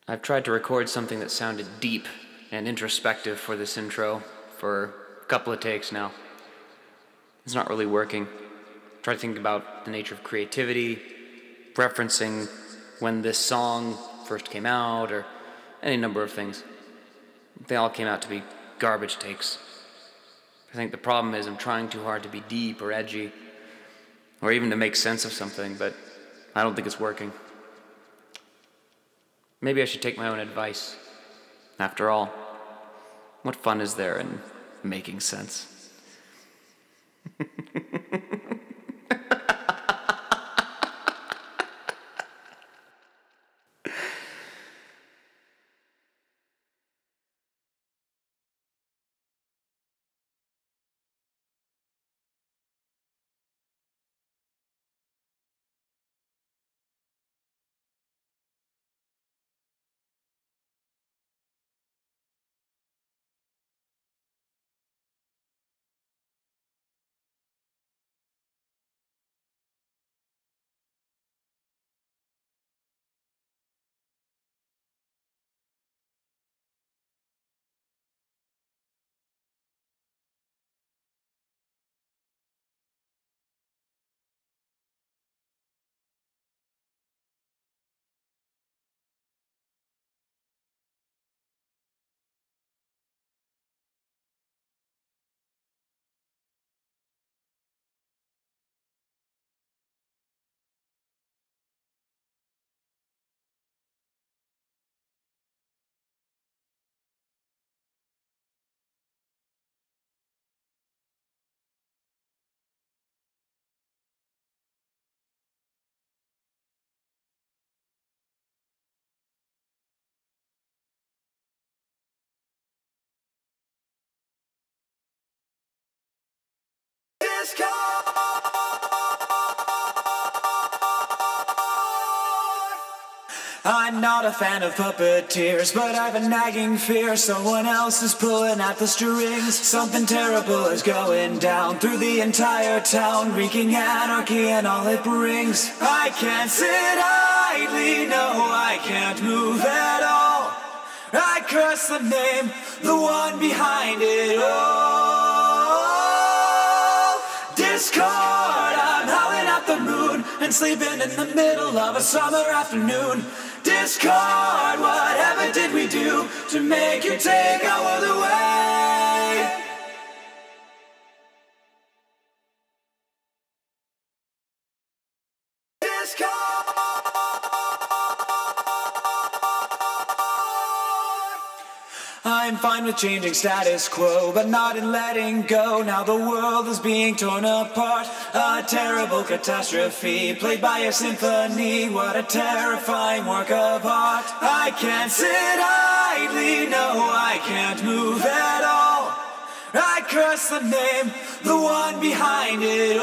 I've tried to record something that sounded deep and introspective for this intro for a couple of takes now. It's not really working. Try to think about the nature of creativity, referencing when this song first came out, or any number of things. They all came out to be garbage takes. I think the problem is I'm trying too hard to be deep or edgy, or even to make sense of something, but I don't think it's working. Maybe I should take my own advice. After all, what fun is there in making sense? I'm not a fan of puppeteers, but I've a nagging fear someone else is pulling at the strings. Something terrible is going down through the entire town, wreaking anarchy and all it brings. I can't sit idly, no, I can't move at all. I curse the name, the one behind it all. Discord, I'm howling at the moon and sleeping in the middle of a summer afternoon. Discord, whatever did we do to make you take our world away? I'm fine with changing status quo, but not in letting go. Now the world is being torn apart, a terrible catastrophe, played by a symphony. What a terrifying work of art. I can't sit idly, no, I can't move at all. I curse the name, the one behind it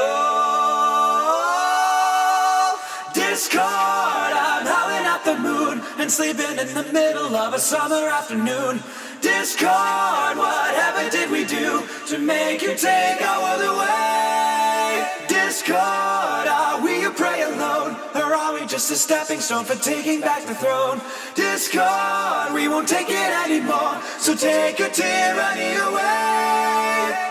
all. Discord, I'm howling at the moon and sleeping in the middle of a summer afternoon. Discord, whatever did we do to make you take our world away? Discord, are we a prey alone, or are we just a stepping stone for taking back the throne? Discord, we won't take it anymore, so take your tyranny away.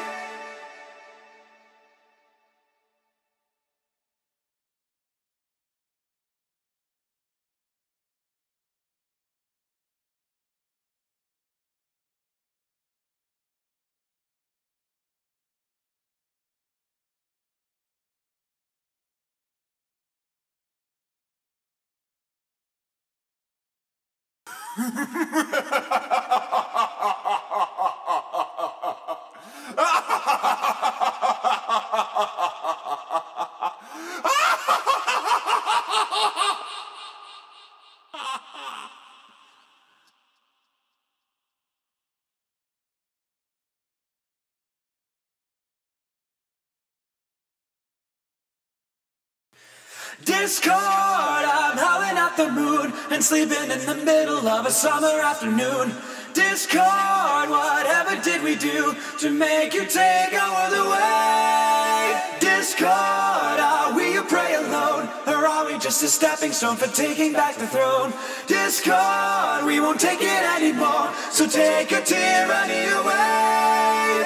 Discord, I'm howling at the moon and sleeping in the middle of a summer afternoon. Discord, whatever did we do to make you take our world away? Discord, are we a prey alone, or are we just just a stepping stone for taking back the throne. Discord, we won't take it anymore, so take a tyranny away.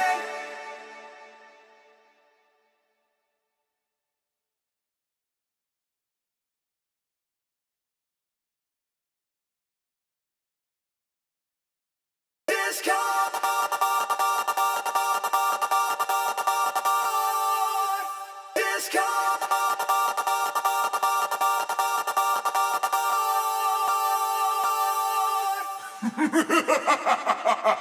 Discord, Discord. Ha ha ha ha!